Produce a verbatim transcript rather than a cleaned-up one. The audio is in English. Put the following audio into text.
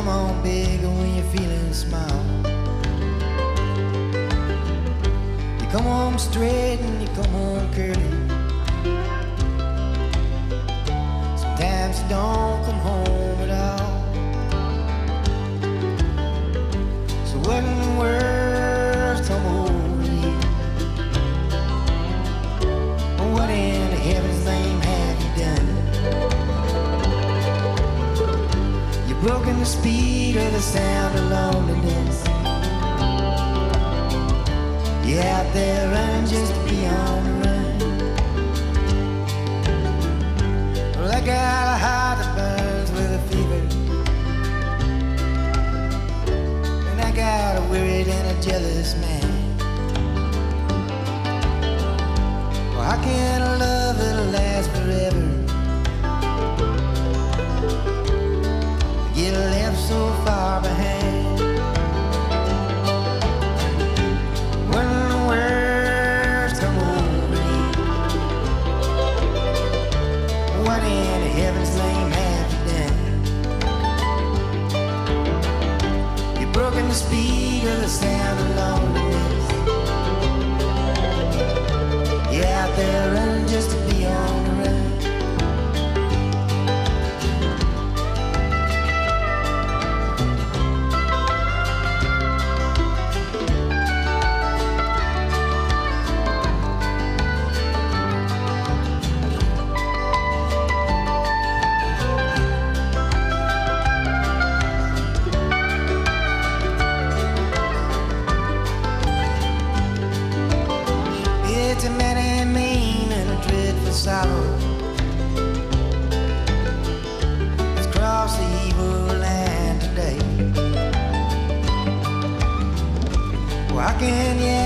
come on big when you're feeling small. You come home straight and you come home curly. Sometimes you don't come home at all. So what in the world's come over you? What in heaven's name have you done? You've broken the speed of the sound of loneliness. You're out there running just to be on the run. Well, I got a heart that burns with a fever, and I got a worried and a jealous man. Well, how can a love that'll last forever get left so far behind? When the words come over you, what in heaven's name have you done? You've broken the speed of the sound of loneliness. You're out there running just to be on the run. It's a many mean and a dreadful sorrow. It's crossed the evil land today. Well, how can you